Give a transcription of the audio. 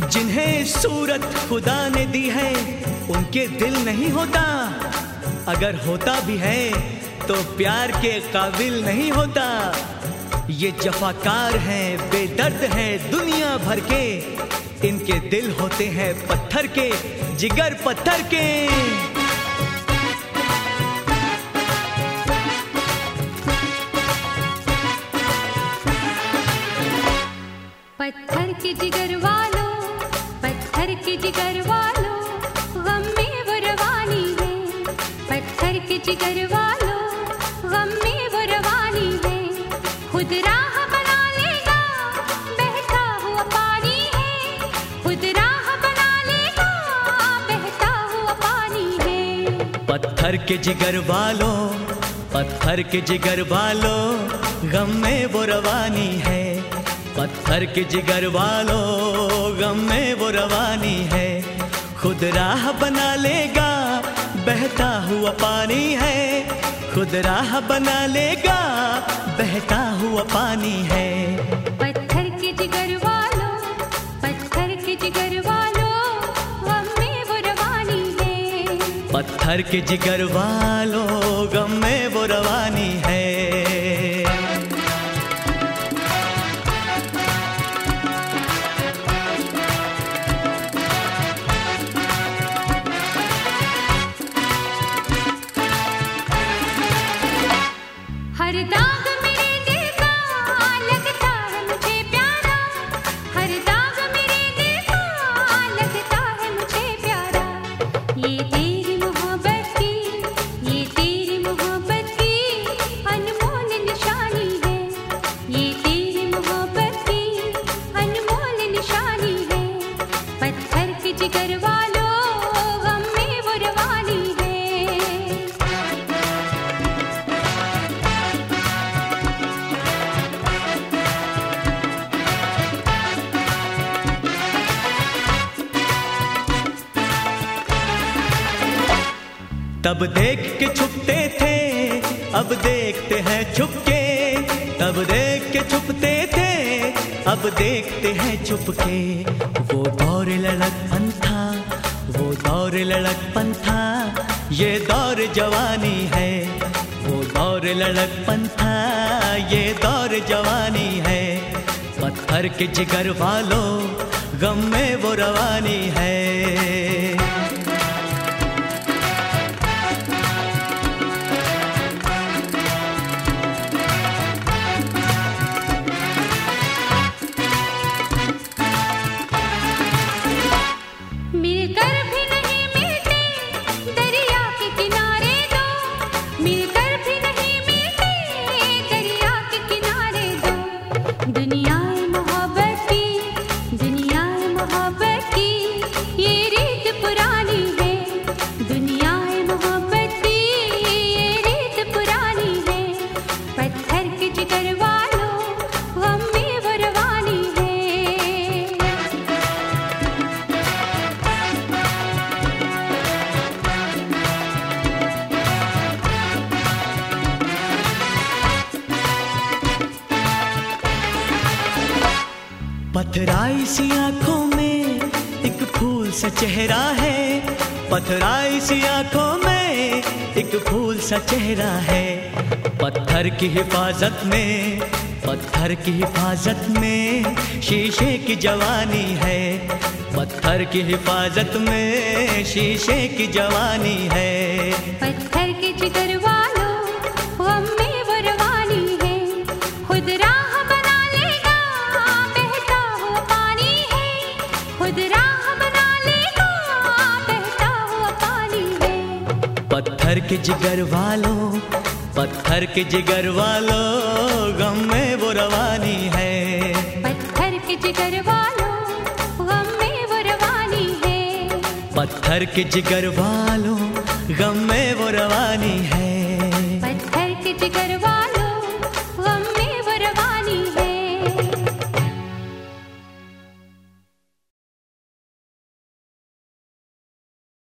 जिन्हें सूरत खुदा ने दी है उनके दिल नहीं होता, अगर होता भी है तो प्यार के काबिल नहीं होता। ये जफाकार हैं, बेदर्द हैं दुनिया भर के, इनके दिल होते हैं पत्थर के, जिगर पत्थर के। पत्थर के जिगर वालों, पत्थर के जिगर वालों, गम में वो रवानी है। पत्थर के जिगर वालों, गम में वो रवानी है। खुद राह बना लेगा, बहता हुआ पानी है। खुद राह बना लेगा, बहता हुआ पानी है। पत्थर के जिगर वालों, पत्थर के जिगर वालों, गम में वो रवानी है। पत्थर के जिगर वालों, गम में वो रवानी है। खुद राह बना लेगा, बहता हुआ पानी है। खुद राह बना लेगा, बहता हुआ पानी है। पत्थर के जिगर वालों, पत्थर के जिगर वालों, गम में वो रवानी है। पत्थर के जिगर वालों, गम में वो रवानी है। हर दाग मेरे दिल का लगता है मुझे प्यारा। हर दाग मेरे दिल का लगता है मुझे प्यारा। ये तेरी मोहब्बत की, ये तेरी मोहब्बत की अनमोल निशानी है। ये तेरी मोहब्बत की अनमोल निशानी है। पत्थर के जिगर वालों, गम में वो रवानी है। तब देख के छुपते थे, अब देखते हैं छुपके। तब देख के छुपते थे, अब देखते हैं छुपके। वो दौर लड़कपन था, वो दौर लड़कपन था, ये दौर जवानी है। वो दौर लड़कपन था, ये दौर जवानी है। पत्थर के जिगर वालों, गम में वो रवानी है। मिलकर भी नहीं मिलते दरिया के किनारे दो। मिलकर भी नहीं मिलते दरिया के किनारे दो। दुनियाए मोहब्बत की, दुनियाए मोहब्बत की ये रीत पुरानी है। दुनियाए मोहब्बत की ये रीत पुरानी है। पत्थर के जिगर वालों, गम में वो रवानी है। पथराई सी आंखों में एक फूल सा चेहरा है। पथराई सी आंखों में एक फूल सा चेहरा है। पत्थर की हिफाजत में, पत्थर की हिफाजत में शीशे की जवानी है। पत्थर की हिफाजत में शीशे की जवानी है। पत्थर के जिगर वालों, गम में वो रवानी है। खुद राह बना लेगा, बहता हुआ पानी है। खुद राह बना लेगा, बहता हुआ पानी है। पत्थर के जिगर वालों, पत्थर के जिगर वालों, गम में वो रवानी है। पत्थर के जिगर वालों, गम में वो रवानी है। पत्थर के जिगर वालों, गम में वो रवानी है।